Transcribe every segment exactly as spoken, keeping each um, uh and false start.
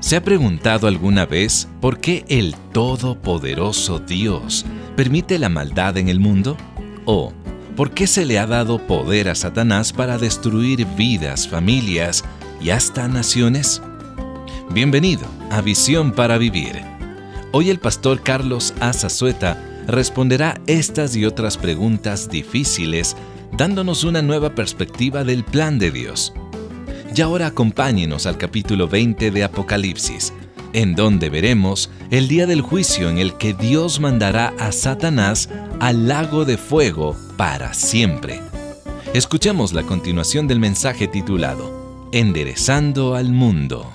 ¿Se ha preguntado alguna vez por qué el todopoderoso Dios permite la maldad en el mundo? ¿O por qué se le ha dado poder a Satanás para destruir vidas, familias y hasta naciones? Bienvenido a Visión para Vivir. Hoy el pastor Carlos Azazueta responderá estas y otras preguntas difíciles, dándonos una nueva perspectiva del plan de Dios. Y ahora acompáñenos al capítulo veinte de Apocalipsis, en donde veremos el día del juicio en el que Dios mandará a Satanás al lago de fuego para siempre. Escuchemos la continuación del mensaje titulado Enderezando al Mundo.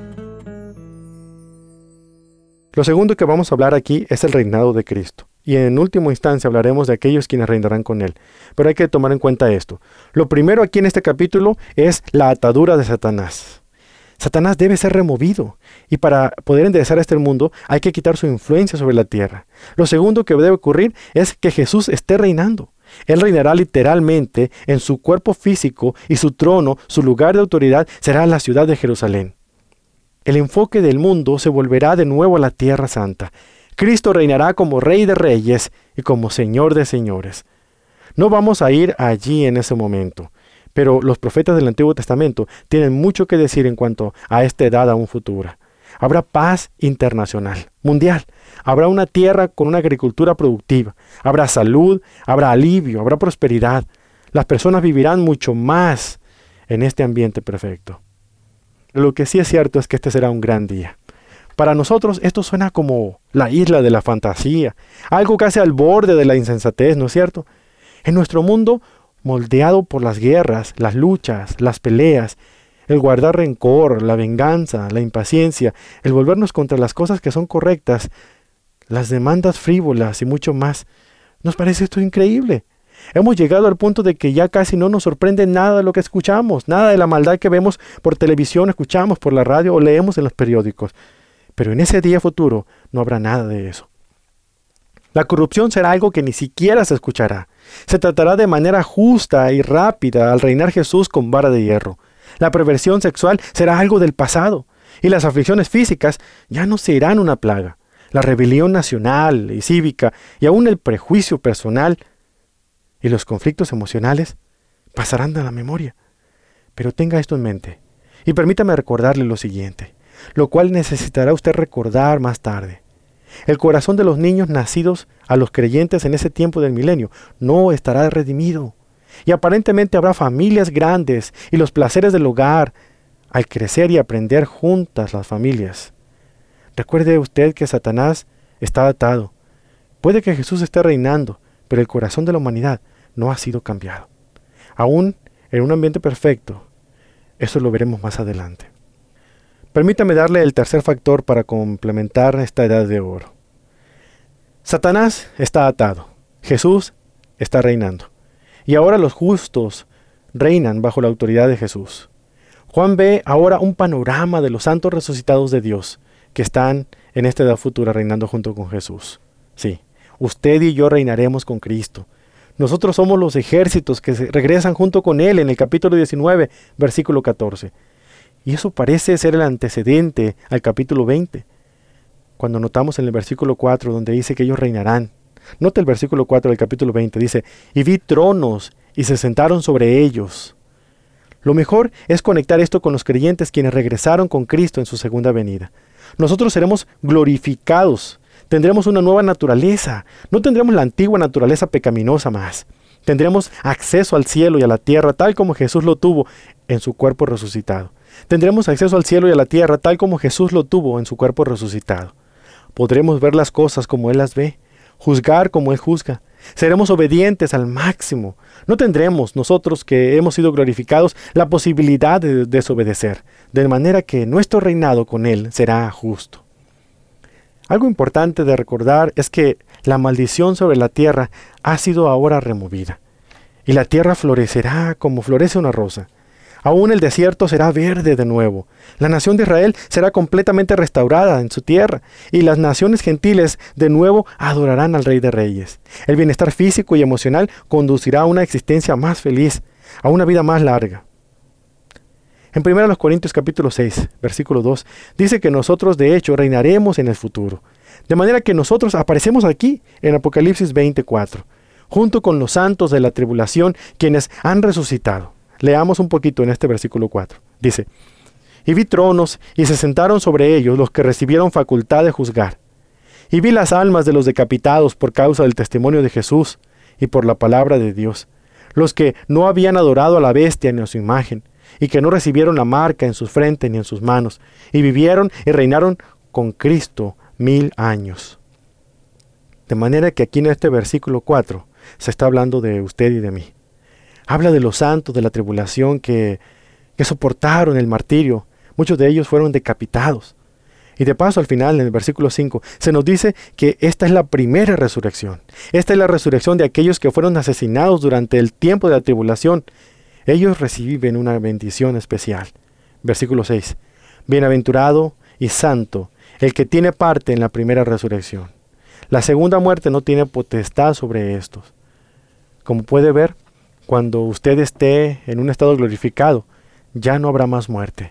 Lo segundo que vamos a hablar aquí es el reinado de Cristo. Y en última instancia hablaremos de aquellos quienes reinarán con Él. Pero hay que tomar en cuenta esto. Lo primero aquí en este capítulo es la atadura de Satanás. Satanás debe ser removido. Y para poder enderezar este mundo hay que quitar su influencia sobre la tierra. Lo segundo que debe ocurrir es que Jesús esté reinando. Él reinará literalmente en su cuerpo físico y su trono, su lugar de autoridad, será la ciudad de Jerusalén. El enfoque del mundo se volverá de nuevo a la tierra santa. Cristo reinará como Rey de Reyes y como Señor de Señores. No vamos a ir allí en ese momento, pero los profetas del Antiguo Testamento tienen mucho que decir en cuanto a esta edad aún futura. Habrá paz internacional, mundial. Habrá una tierra con una agricultura productiva. Habrá salud, habrá alivio, habrá prosperidad. Las personas vivirán mucho más en este ambiente perfecto. Lo que sí es cierto es que este será un gran día. Para nosotros esto suena como la isla de la fantasía, algo casi al borde de la insensatez, ¿no es cierto? En nuestro mundo, moldeado por las guerras, las luchas, las peleas, el guardar rencor, la venganza, la impaciencia, el volvernos contra las cosas que son correctas, las demandas frívolas y mucho más, nos parece esto increíble. Hemos llegado al punto de que ya casi no nos sorprende nada de lo que escuchamos, nada de la maldad que vemos por televisión, escuchamos por la radio o leemos en los periódicos. Pero en ese día futuro no habrá nada de eso. La corrupción será algo que ni siquiera se escuchará. Se tratará de manera justa y rápida al reinar Jesús con vara de hierro. La perversión sexual será algo del pasado. Y las aflicciones físicas ya no serán una plaga. La rebelión nacional y cívica y aún el prejuicio personal y los conflictos emocionales pasarán de la memoria. Pero tenga esto en mente. Y permítame recordarle lo siguiente, lo cual necesitará usted recordar más tarde. El corazón de los niños nacidos a los creyentes en ese tiempo del milenio no estará redimido. Y aparentemente habrá familias grandes y los placeres del hogar al crecer y aprender juntas las familias. Recuerde usted que Satanás está atado. Puede que Jesús esté reinando, pero el corazón de la humanidad no ha sido cambiado. Aún en un ambiente perfecto, eso lo veremos más adelante. Permítame darle el tercer factor para complementar esta edad de oro. Satanás está atado. Jesús está reinando. Y ahora los justos reinan bajo la autoridad de Jesús. Juan ve ahora un panorama de los santos resucitados de Dios que están en esta edad futura reinando junto con Jesús. Sí, usted y yo reinaremos con Cristo. Nosotros somos los ejércitos que se regresan junto con Él en el capítulo diecinueve, versículo catorce. Y eso parece ser el antecedente al capítulo veinte, cuando notamos en el versículo cuatro donde dice que ellos reinarán. Nota el versículo cuatro del capítulo veinte, dice, y vi tronos y se sentaron sobre ellos. Lo mejor es conectar esto con los creyentes quienes regresaron con Cristo en su segunda venida. Nosotros seremos glorificados, tendremos una nueva naturaleza, no tendremos la antigua naturaleza pecaminosa más. Tendremos acceso al cielo y a la tierra tal como Jesús lo tuvo en su cuerpo resucitado. Tendremos acceso al cielo y a la tierra tal como Jesús lo tuvo en su cuerpo resucitado. Podremos ver las cosas como Él las ve, juzgar como Él juzga. Seremos obedientes al máximo. No tendremos, nosotros que hemos sido glorificados, la posibilidad de desobedecer, de manera que nuestro reinado con Él será justo. Algo importante de recordar es que la maldición sobre la tierra ha sido ahora removida, y la tierra florecerá como florece una rosa. Aún el desierto será verde de nuevo. La nación de Israel será completamente restaurada en su tierra, y las naciones gentiles de nuevo adorarán al Rey de Reyes. El bienestar físico y emocional conducirá a una existencia más feliz, a una vida más larga. En primero Corintios capítulo seis, versículo dos, dice que nosotros de hecho reinaremos en el futuro. De manera que nosotros aparecemos aquí en Apocalipsis veinticuatro, junto con los santos de la tribulación, quienes han resucitado. Leamos un poquito en este versículo cuatro. Dice, y vi tronos, y se sentaron sobre ellos los que recibieron facultad de juzgar. Y vi las almas de los decapitados por causa del testimonio de Jesús y por la palabra de Dios, los que no habían adorado a la bestia ni a su imagen, y que no recibieron la marca en sus frentes ni en sus manos, y vivieron y reinaron con Cristo mil años. De manera que aquí en este versículo cuatro se está hablando de usted y de mí. Habla de los santos de la tribulación que, que soportaron el martirio. Muchos de ellos fueron decapitados. Y de paso al final, en el versículo cinco, se nos dice que esta es la primera resurrección. Esta es la resurrección de aquellos que fueron asesinados durante el tiempo de la tribulación. Ellos reciben una bendición especial. Versículo seis. Bienaventurado y santo el que tiene parte en la primera resurrección. La segunda muerte no tiene potestad sobre estos. Como puede ver, cuando usted esté en un estado glorificado, ya no habrá más muerte.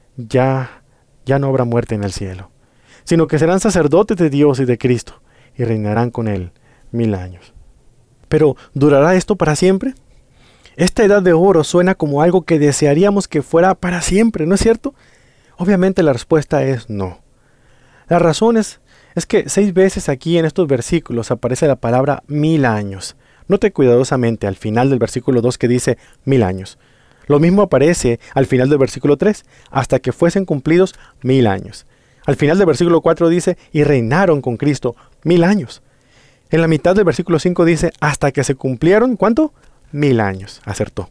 Ya, ya no habrá muerte en el cielo. Sino que serán sacerdotes de Dios y de Cristo y reinarán con Él mil años. Pero, ¿durará esto para siempre? Esta edad de oro suena como algo que desearíamos que fuera para siempre, ¿no es cierto? Obviamente la respuesta es no. La razón es, es que seis veces aquí en estos versículos aparece la palabra mil años. Note cuidadosamente al final del versículo dos que dice mil años. Lo mismo aparece al final del versículo tres, hasta que fuesen cumplidos mil años. Al final del versículo cuatro dice, y reinaron con Cristo mil años. En la mitad del versículo cinco dice, hasta que se cumplieron, ¿cuánto? Mil años, acertó.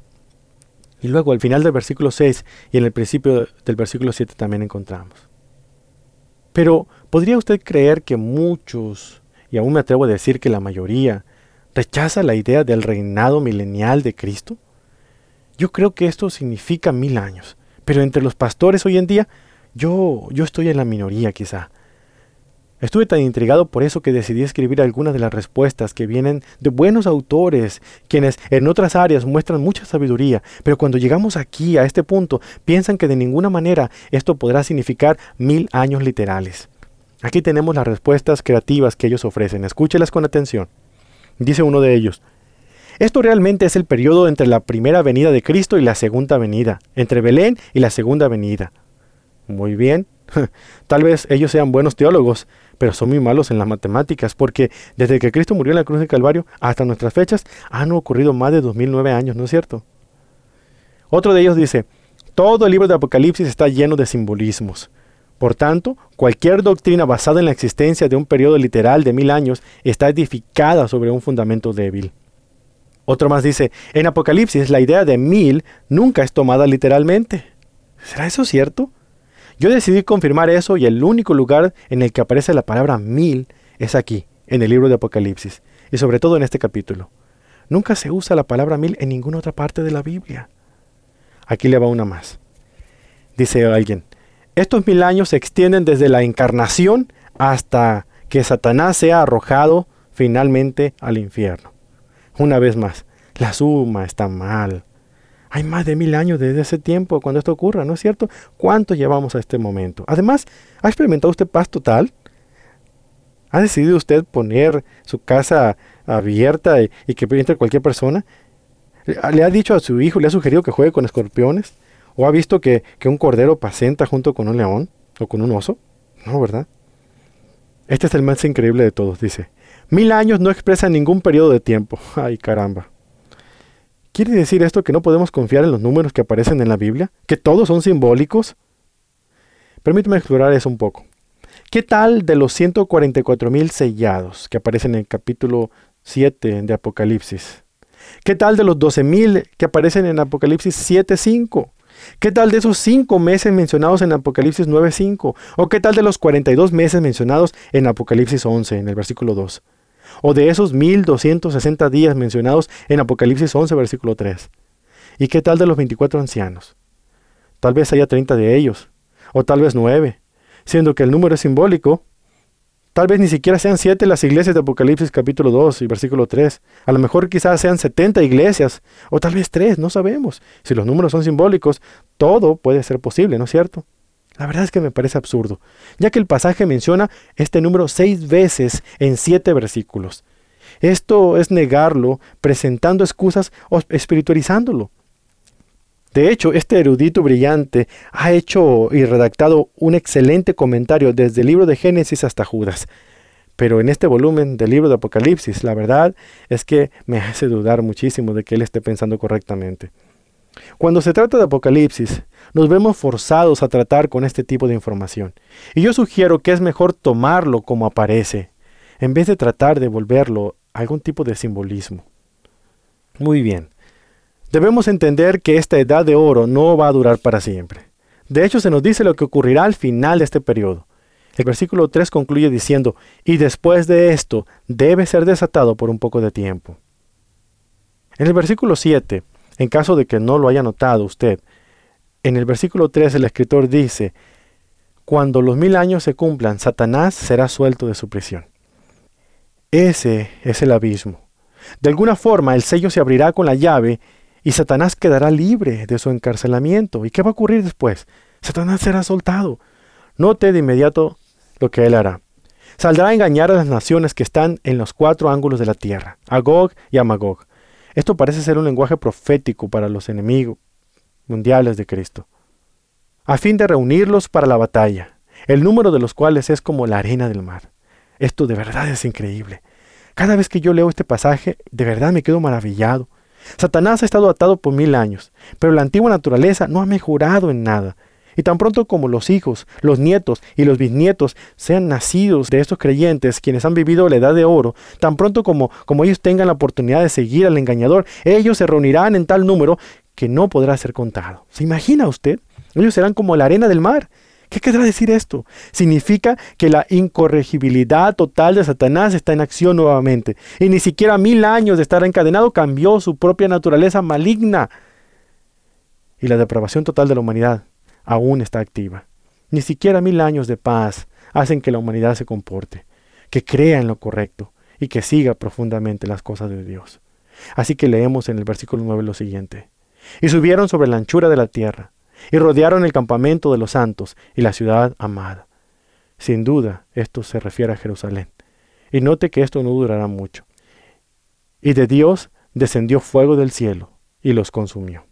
Y luego al final del versículo seis y en el principio del versículo siete también encontramos. Pero, ¿podría usted creer que muchos, y aún me atrevo a decir que la mayoría, rechaza la idea del reinado milenial de Cristo? Yo creo que esto significa mil años, pero entre los pastores hoy en día, yo, yo estoy en la minoría quizá. Estuve tan intrigado por eso que decidí escribir algunas de las respuestas que vienen de buenos autores, quienes en otras áreas muestran mucha sabiduría, pero cuando llegamos aquí, a este punto, piensan que de ninguna manera esto podrá significar mil años literales. Aquí tenemos las respuestas creativas que ellos ofrecen. Escúchelas con atención. Dice uno de ellos, esto realmente es el periodo entre la primera venida de Cristo y la segunda venida, entre Belén y la segunda venida. Muy bien. Tal vez ellos sean buenos teólogos, pero son muy malos en las matemáticas, porque desde que Cristo murió en la cruz del Calvario hasta nuestras fechas han ocurrido más de dos mil nueve años, ¿no es cierto? Otro de ellos dice, todo el libro de Apocalipsis está lleno de simbolismos. Por tanto, cualquier doctrina basada en la existencia de un periodo literal de mil años está edificada sobre un fundamento débil. Otro más dice, en Apocalipsis la idea de mil nunca es tomada literalmente. ¿Será eso cierto? Yo decidí confirmar eso y el único lugar en el que aparece la palabra mil es aquí, en el libro de Apocalipsis, y sobre todo en este capítulo. Nunca se usa la palabra mil en ninguna otra parte de la Biblia. Aquí le va una más. Dice alguien, estos mil años se extienden desde la encarnación hasta que Satanás sea arrojado finalmente al infierno. Una vez más, la suma está mal. Hay más de mil años desde ese tiempo cuando esto ocurra, ¿no es cierto? ¿Cuánto llevamos a este momento? Además, ¿ha experimentado usted paz total? ¿Ha decidido usted poner su casa abierta y, y que entre cualquier persona? ¿Le ha dicho a su hijo, le ha sugerido que juegue con escorpiones? ¿O ha visto que, que un cordero pasenta junto con un león o con un oso? No, ¿verdad? Este es el más increíble de todos, dice. Mil años no expresan ningún periodo de tiempo. ¡Ay, caramba! ¿Quiere decir esto que no podemos confiar en los números que aparecen en la Biblia? ¿Que todos son simbólicos? Permíteme explorar eso un poco. ¿Qué tal de los ciento cuarenta y cuatro mil sellados que aparecen en el capítulo siete de Apocalipsis? ¿Qué tal de los doce mil que aparecen en Apocalipsis siete cinco? ¿Qué tal de esos cinco meses mencionados en Apocalipsis nueve cinco? ¿O qué tal de los cuarenta y dos meses mencionados en Apocalipsis once, en el versículo dos? ¿O de esos mil doscientos sesenta días mencionados en Apocalipsis once, versículo tres? ¿Y qué tal de los veinticuatro ancianos? Tal vez haya treinta de ellos, o tal vez nueve, siendo que el número es simbólico. Tal vez ni siquiera sean siete las iglesias de Apocalipsis capítulo dos y versículo tres. A lo mejor quizás sean setenta iglesias, o tal vez tres, no sabemos. Si los números son simbólicos, todo puede ser posible, ¿no es cierto? La verdad es que me parece absurdo, ya que el pasaje menciona este número seis veces en siete versículos. Esto es negarlo, presentando excusas o espiritualizándolo. De hecho, este erudito brillante ha hecho y redactado un excelente comentario desde el libro de Génesis hasta Judas. Pero en este volumen del libro de Apocalipsis, la verdad es que me hace dudar muchísimo de que él esté pensando correctamente. Cuando se trata de Apocalipsis, nos vemos forzados a tratar con este tipo de información. Y yo sugiero que es mejor tomarlo como aparece, en vez de tratar de volverlo a algún tipo de simbolismo. Muy bien. Debemos entender que esta edad de oro no va a durar para siempre. De hecho, se nos dice lo que ocurrirá al final de este periodo. El versículo tres concluye diciendo, y después de esto debe ser desatado por un poco de tiempo. En el versículo siete, en caso de que no lo haya notado usted, en el versículo tres el escritor dice, cuando los mil años se cumplan, Satanás será suelto de su prisión. Ese es el abismo. De alguna forma el sello se abrirá con la llave y Satanás quedará libre de su encarcelamiento. ¿Y qué va a ocurrir después? Satanás será soltado. Note de inmediato lo que él hará. Saldrá a engañar a las naciones que están en los cuatro ángulos de la tierra, a Gog y a Magog. Esto parece ser un lenguaje profético para los enemigos mundiales de Cristo, a fin de reunirlos para la batalla, el número de los cuales es como la arena del mar. Esto de verdad es increíble. Cada vez que yo leo este pasaje, de verdad me quedo maravillado. Satanás ha estado atado por mil años, pero la antigua naturaleza no ha mejorado en nada. Y tan pronto como los hijos, los nietos y los bisnietos sean nacidos de estos creyentes, quienes han vivido la edad de oro, tan pronto como, como ellos tengan la oportunidad de seguir al engañador, ellos se reunirán en tal número que no podrá ser contado. ¿Se imagina usted? Ellos serán como la arena del mar. ¿Qué querrá decir esto? Significa que la incorregibilidad total de Satanás está en acción nuevamente. Y ni siquiera mil años de estar encadenado cambió su propia naturaleza maligna. Y la depravación total de la humanidad aún está activa. Ni siquiera mil años de paz hacen que la humanidad se comporte, que crea en lo correcto y que siga profundamente las cosas de Dios. Así que leemos en el versículo nueve lo siguiente. Y subieron sobre la anchura de la tierra, y rodearon el campamento de los santos y la ciudad amada. Sin duda, esto se refiere a Jerusalén. Y note que esto no durará mucho. Y de Dios descendió fuego del cielo y los consumió.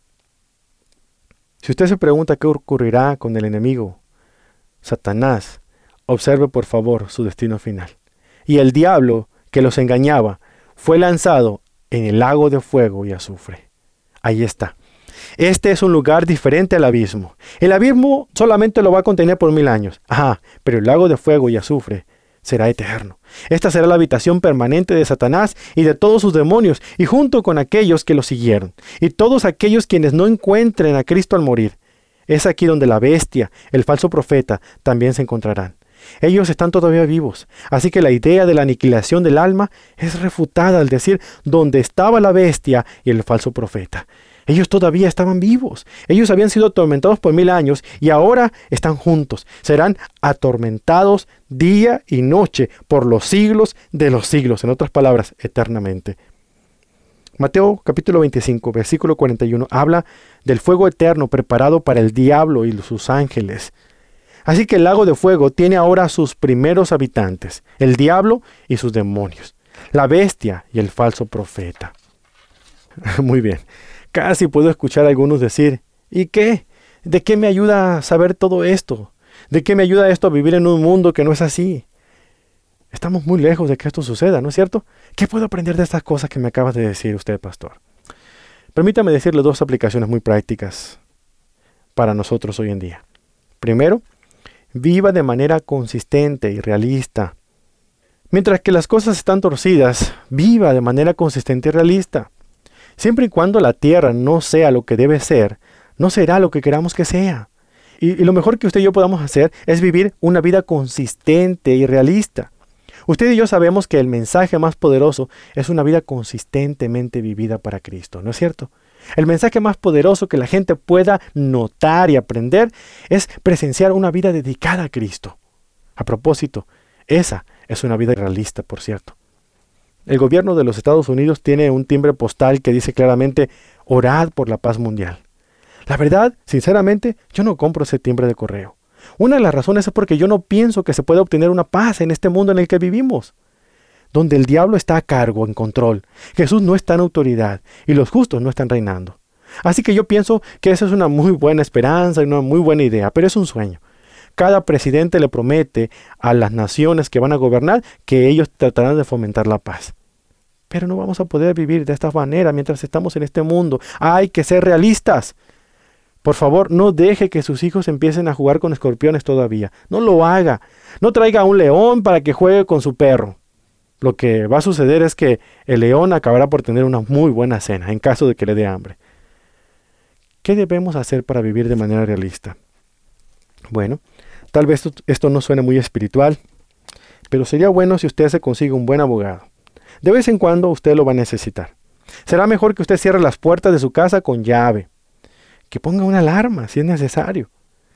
Si usted se pregunta qué ocurrirá con el enemigo, Satanás, observe por favor su destino final. Y el diablo que los engañaba fue lanzado en el lago de fuego y azufre. Ahí está. Este es un lugar diferente al abismo. El abismo solamente lo va a contener por mil años. Ajá, pero el lago de fuego y azufre será eterno. Esta será la habitación permanente de Satanás y de todos sus demonios, y junto con aquellos que lo siguieron, y todos aquellos quienes no encuentren a Cristo al morir. Es aquí donde la bestia, el falso profeta, también se encontrarán. Ellos están todavía vivos, así que la idea de la aniquilación del alma es refutada al decir donde estaba la bestia y el falso profeta. Ellos todavía estaban vivos. Ellos habían sido atormentados por mil años y ahora están juntos. Serán atormentados día y noche por los siglos de los siglos. En otras palabras, eternamente. Mateo capítulo veinticinco, versículo cuarenta y uno, habla del fuego eterno preparado para el diablo y sus ángeles. Así que el lago de fuego tiene ahora sus primeros habitantes, el diablo y sus demonios, la bestia y el falso profeta. Muy bien. Casi puedo escuchar a algunos decir, ¿y qué? ¿De qué me ayuda a saber todo esto? ¿De qué me ayuda esto a vivir en un mundo que no es así? Estamos muy lejos de que esto suceda, ¿no es cierto? ¿Qué puedo aprender de estas cosas que me acabas de decir usted, pastor? Permítame decirle dos aplicaciones muy prácticas para nosotros hoy en día. Primero, viva de manera consistente y realista. Mientras que las cosas están torcidas, viva de manera consistente y realista. Siempre y cuando la tierra no sea lo que debe ser, no será lo que queramos que sea. Y, y lo mejor que usted y yo podamos hacer es vivir una vida consistente y realista. Usted y yo sabemos que el mensaje más poderoso es una vida consistentemente vivida para Cristo, ¿no es cierto? El mensaje más poderoso que la gente pueda notar y aprender es presenciar una vida dedicada a Cristo. A propósito, Esa es una vida realista, por cierto. El gobierno de los Estados Unidos tiene un timbre postal que dice claramente, orad por la paz mundial. La verdad, sinceramente, yo no compro ese timbre de correo. Una de las razones es porque yo no pienso que se pueda obtener una paz en este mundo en el que vivimos, donde el diablo está a cargo, en control. Jesús no está en autoridad y los justos no están reinando. Así que yo pienso que esa es una muy buena esperanza y una muy buena idea, pero es un sueño. Cada presidente le promete a las naciones que van a gobernar que ellos tratarán de fomentar la paz. Pero no vamos a poder vivir de esta manera mientras estamos en este mundo. Hay que ser realistas. Por favor, no deje que sus hijos empiecen a jugar con escorpiones todavía. No lo haga. No traiga a un león para que juegue con su perro. Lo que va a suceder es que el león acabará por tener una muy buena cena en caso de que le dé hambre. ¿Qué debemos hacer para vivir de manera realista? Bueno, tal vez esto no suene muy espiritual, pero sería bueno si usted se consigue un buen abogado. De vez en cuando usted lo va a necesitar. Será mejor que usted cierre las puertas de su casa con llave. Que ponga una alarma si es necesario.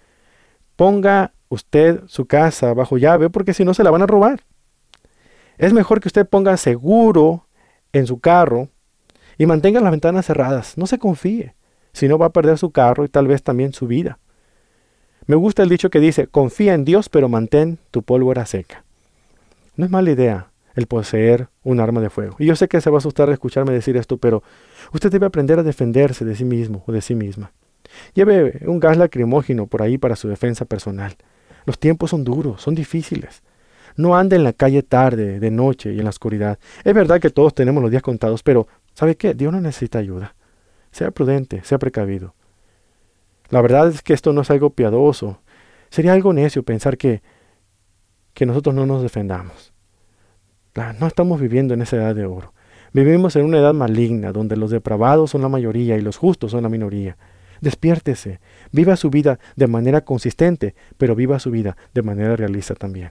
Ponga usted su casa bajo llave porque si no se la van a robar. Es mejor que usted ponga seguro en su carro y mantenga las ventanas cerradas. No se confíe, si no va a perder su carro y tal vez también su vida. Me gusta el dicho que dice, confía en Dios pero mantén tu pólvora seca. No es mala idea el poseer un arma de fuego. Y yo sé que se va a asustar de escucharme decir esto, pero usted debe aprender a defenderse de sí mismo o de sí misma. Lleve un gas lacrimógeno por ahí para su defensa personal. Los tiempos son duros, son difíciles. No ande en la calle tarde, de noche y en la oscuridad. Es verdad que todos tenemos los días contados, pero ¿sabe qué? Dios no necesita ayuda. Sea prudente, sea precavido. La verdad es que esto no es algo piadoso. Sería algo necio pensar que, que nosotros no nos defendamos. No estamos viviendo en esa edad de oro. Vivimos en una edad maligna, donde los depravados son la mayoría y los justos son la minoría. Despiértese, viva su vida de manera consistente, pero viva su vida de manera realista también.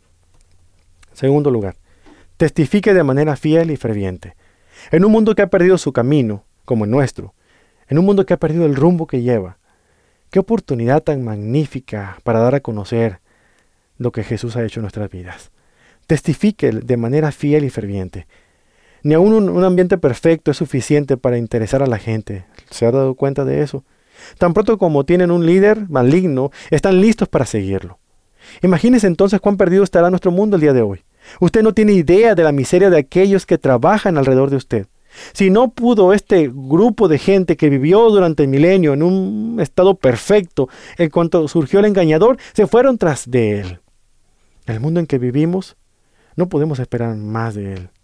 Segundo lugar, testifique de manera fiel y ferviente. En un mundo que ha perdido su camino, como el nuestro, en un mundo que ha perdido el rumbo que lleva, qué oportunidad tan magnífica para dar a conocer lo que Jesús ha hecho en nuestras vidas. Testifique de manera fiel y ferviente. Ni aún un, un ambiente perfecto es suficiente para interesar a la gente. ¿Se ha dado cuenta de eso? Tan pronto como tienen un líder maligno, están listos para seguirlo. Imagínese entonces cuán perdido estará nuestro mundo el día de hoy. Usted no tiene idea de la miseria de aquellos que trabajan alrededor de usted. Si no pudo este grupo de gente que vivió durante el milenio en un estado perfecto, en cuanto surgió el engañador, se fueron tras de él. En el mundo en que vivimos, no podemos esperar más de él.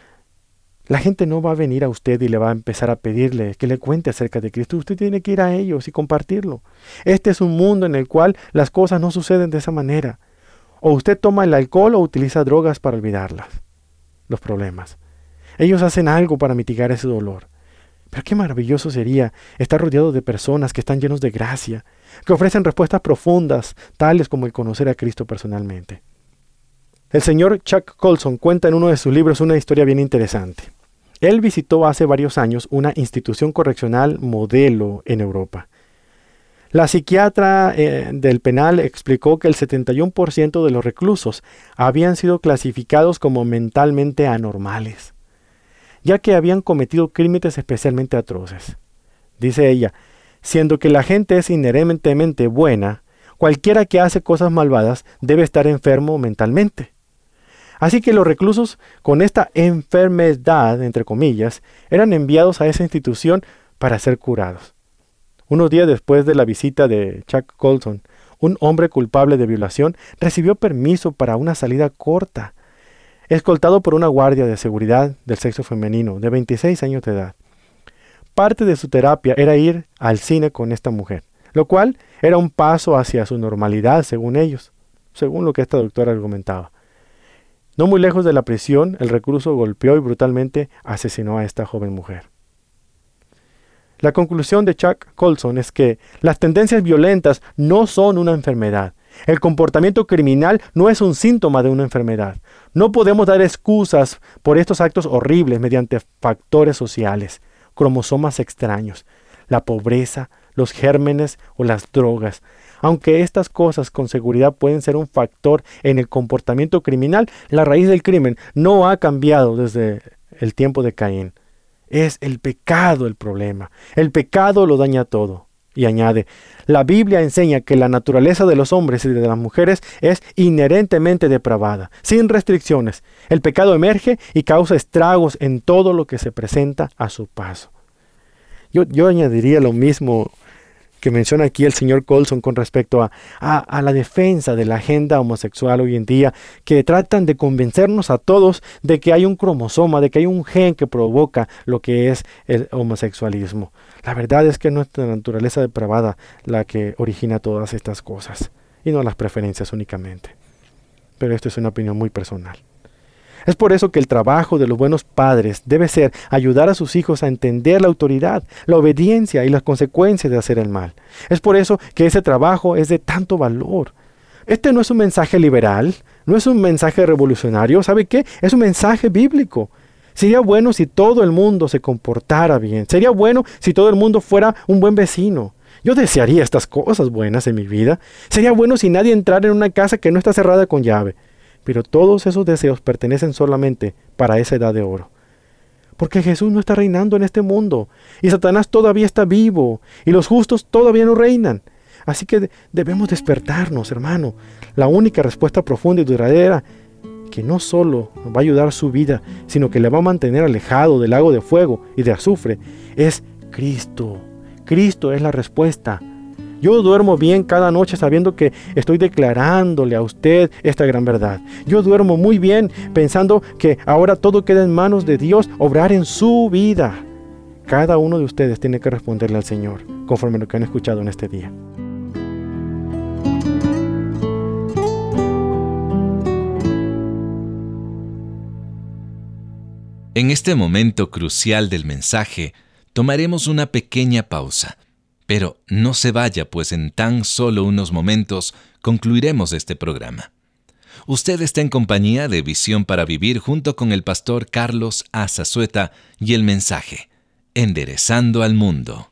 La gente no va a venir a usted y le va a empezar a pedirle que le cuente acerca de Cristo. Usted tiene que ir a ellos y compartirlo. Este es un mundo en el cual las cosas no suceden de esa manera. O usted toma el alcohol o utiliza drogas para olvidarlas, los problemas. Ellos hacen algo para mitigar ese dolor. Pero qué maravilloso sería estar rodeado de personas que están llenos de gracia, que ofrecen respuestas profundas, tales como el conocer a Cristo personalmente. El señor Chuck Colson cuenta en uno de sus libros una historia bien interesante. Él visitó hace varios años una institución correccional modelo en Europa. La psiquiatra eh, del penal explicó que el setenta y uno por ciento de los reclusos habían sido clasificados como mentalmente anormales, ya que habían cometido crímenes especialmente atroces. Dice ella, siendo que la gente es inherentemente buena, cualquiera que hace cosas malvadas debe estar enfermo mentalmente. Así que los reclusos con esta enfermedad, entre comillas, eran enviados a esa institución para ser curados. Unos días después de la visita de Chuck Colson, un hombre culpable de violación recibió permiso para una salida corta, escoltado por una guardia de seguridad del sexo femenino de veintiséis años de edad. Parte de su terapia era ir al cine con esta mujer, lo cual era un paso hacia su normalidad según ellos, según lo que esta doctora argumentaba. No muy lejos de la prisión, el recluso golpeó y brutalmente asesinó a esta joven mujer. La conclusión de Chuck Colson es que las tendencias violentas no son una enfermedad. El comportamiento criminal no es un síntoma de una enfermedad. No podemos dar excusas por estos actos horribles mediante factores sociales, cromosomas extraños, la pobreza, los gérmenes o las drogas. Aunque estas cosas con seguridad pueden ser un factor en el comportamiento criminal, la raíz del crimen no ha cambiado desde el tiempo de Caín. Es el pecado el problema. El pecado lo daña todo. Y añade, la Biblia enseña que la naturaleza de los hombres y de las mujeres es inherentemente depravada, sin restricciones. El pecado emerge y causa estragos en todo lo que se presenta a su paso. Yo, yo añadiría lo mismo que menciona aquí el señor Colson con respecto a, a, a la defensa de la agenda homosexual hoy en día, que tratan de convencernos a todos de que hay un cromosoma, de que hay un gen que provoca lo que es el homosexualismo. La verdad es que es nuestra naturaleza depravada la que origina todas estas cosas, y no las preferencias únicamente. Pero esto es una opinión muy personal. Es por eso que el trabajo de los buenos padres debe ser ayudar a sus hijos a entender la autoridad, la obediencia y las consecuencias de hacer el mal. Es por eso que ese trabajo es de tanto valor. Este no es un mensaje liberal, no es un mensaje revolucionario, ¿sabe qué? Es un mensaje bíblico. Sería bueno si todo el mundo se comportara bien. Sería bueno si todo el mundo fuera un buen vecino. Yo desearía estas cosas buenas en mi vida. Sería bueno si nadie entrara en una casa que no está cerrada con llave. Pero todos esos deseos pertenecen solamente para esa edad de oro. Porque Jesús no está reinando en este mundo. Y Satanás todavía está vivo. Y los justos todavía no reinan. Así que debemos despertarnos, hermano. La única respuesta profunda y duradera, que no solo va a ayudar a su vida, sino que le va a mantener alejado del lago de fuego y de azufre, es Cristo. Cristo es la respuesta. Yo duermo bien cada noche sabiendo que estoy declarándole a usted esta gran verdad. Yo duermo muy bien pensando que ahora todo queda en manos de Dios, obrar en su vida. Cada uno de ustedes tiene que responderle al Señor, conforme a lo que han escuchado en este día. En este momento crucial del mensaje, tomaremos una pequeña pausa. Pero no se vaya, pues en tan solo unos momentos concluiremos este programa. Usted está en compañía de Visión para Vivir junto con el pastor Carlos A. Zazueta y el mensaje, Enderezando al Mundo.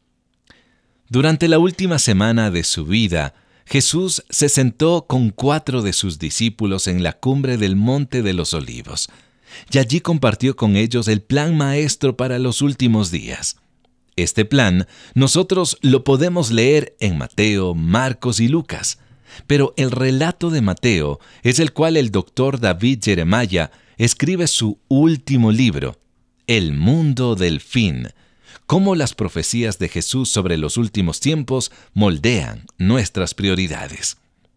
Durante la última semana de su vida, Jesús se sentó con cuatro de sus discípulos en la cumbre del Monte de los Olivos, y allí compartió con ellos el plan maestro para los últimos días. Este plan nosotros lo podemos leer en Mateo, Marcos y Lucas, pero el relato de Mateo es el cual el doctor David Jeremiah escribe su último libro, El Mundo del Fin, cómo las profecías de Jesús sobre los últimos tiempos moldean nuestras prioridades.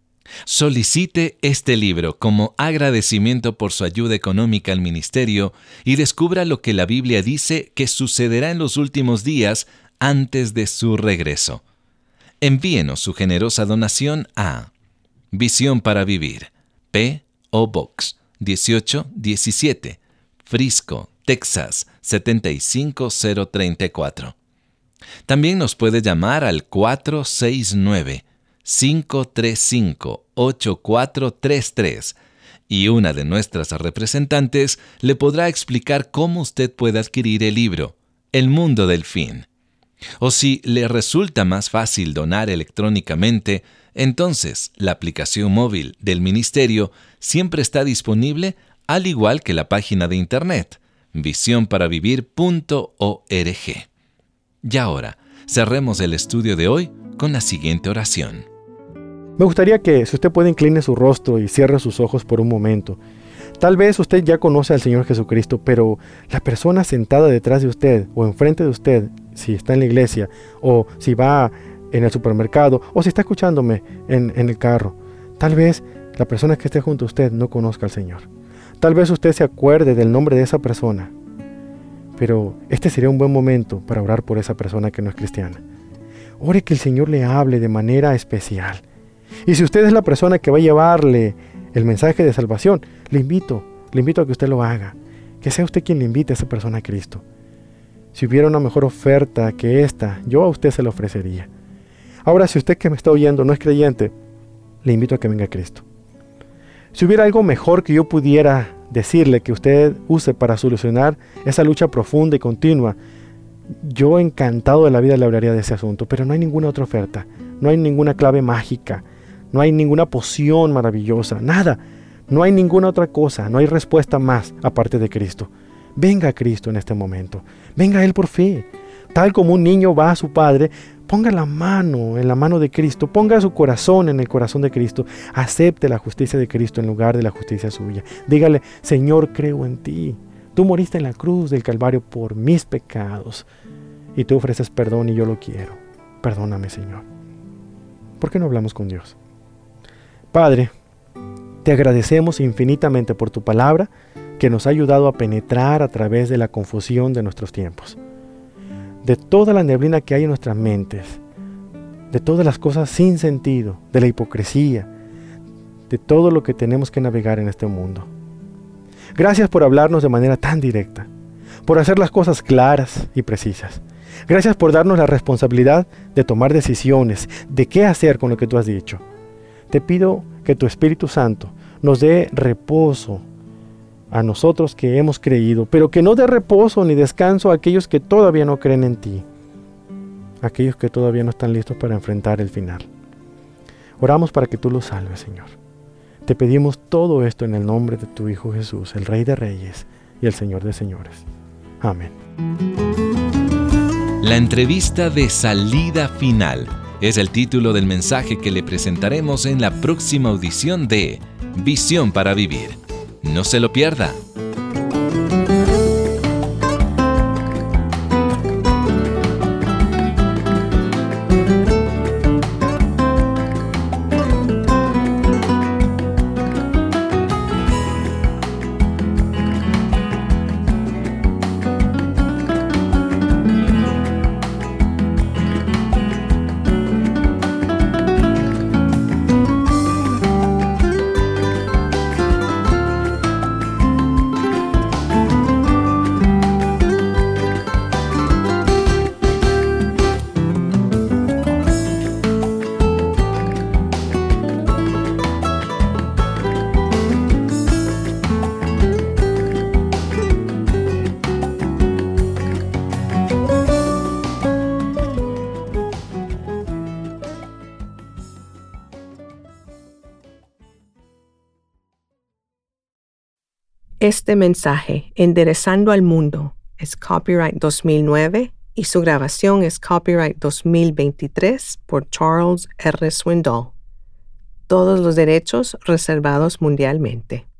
Solicite este libro como agradecimiento por su ayuda económica al ministerio y descubra lo que la Biblia dice que sucederá en los últimos días antes de su regreso. Envíenos su generosa donación a Visión para Vivir, P O Box dieciocho diecisiete, Frisco, Texas setenta y cinco cero treinta y cuatro. También nos puede llamar al cuatro seis nueve, cinco tres cinco, ocho cuatro tres tres y una de nuestras representantes le podrá explicar cómo usted puede adquirir el libro El Mundo del Fin. O si le resulta más fácil donar electrónicamente, entonces la aplicación móvil del ministerio siempre está disponible, al igual que la página de internet visión para vivir punto org. Y ahora, cerremos el estudio de hoy con la siguiente oración. Me gustaría que, si usted puede, incline su rostro y cierre sus ojos por un momento. Tal vez usted ya conoce al Señor Jesucristo, pero la persona sentada detrás de usted o enfrente de usted, si está en la iglesia o si va en el supermercado o si está escuchándome en, en el carro, tal vez la persona que esté junto a usted no conozca al Señor. Tal vez usted se acuerde del nombre de esa persona, pero este sería un buen momento para orar por esa persona que no es cristiana. Ore que el Señor le hable de manera especial. Y si usted es la persona que va a llevarle el mensaje de salvación, le invito, le invito a que usted lo haga. Que sea usted quien le invite a esa persona a Cristo. Si hubiera una mejor oferta que esta, yo a usted se la ofrecería. Ahora, si usted que me está oyendo no es creyente, le invito a que venga a Cristo. Si hubiera algo mejor que yo pudiera decirle que usted use para solucionar esa lucha profunda y continua yo encantado de la vida le hablaría de ese asunto, pero no hay ninguna otra oferta, no hay ninguna clave mágica, no hay ninguna poción maravillosa, nada, no hay ninguna otra cosa, no hay respuesta más aparte de Cristo. Venga a Cristo en este momento, venga a Él por fe, tal como un niño va a su padre. Ponga la mano en la mano de Cristo, ponga su corazón en el corazón de Cristo, acepte la justicia de Cristo en lugar de la justicia suya. Dígale: Señor, creo en ti. Tú moriste en la cruz del Calvario por mis pecados y tú ofreces perdón y yo lo quiero. Perdóname, Señor. ¿Por qué no hablamos con Dios? Padre, te agradecemos infinitamente por tu palabra que nos ha ayudado a penetrar a través de la confusión de nuestros tiempos, de toda la neblina que hay en nuestras mentes, de todas las cosas sin sentido, de la hipocresía, de todo lo que tenemos que navegar en este mundo. Gracias por hablarnos de manera tan directa, por hacer las cosas claras y precisas. Gracias por darnos la responsabilidad de tomar decisiones, de qué hacer con lo que tú has dicho. Te pido que tu Espíritu Santo nos dé reposo a nosotros que hemos creído, pero que no dé reposo ni descanso a aquellos que todavía no creen en ti, aquellos que todavía no están listos para enfrentar el final. Oramos para que tú los salves, Señor. Te pedimos todo esto en el nombre de tu Hijo Jesús, el Rey de Reyes y el Señor de Señores. Amén. La entrevista de salida final es el título del mensaje que le presentaremos en la próxima audición de Visión para Vivir. No se lo pierda. Este mensaje, Enderezando al Mundo, es copyright dos mil nueve y su grabación es copyright dos mil veintitrés por Charles R. Swindoll. Todos los derechos reservados mundialmente.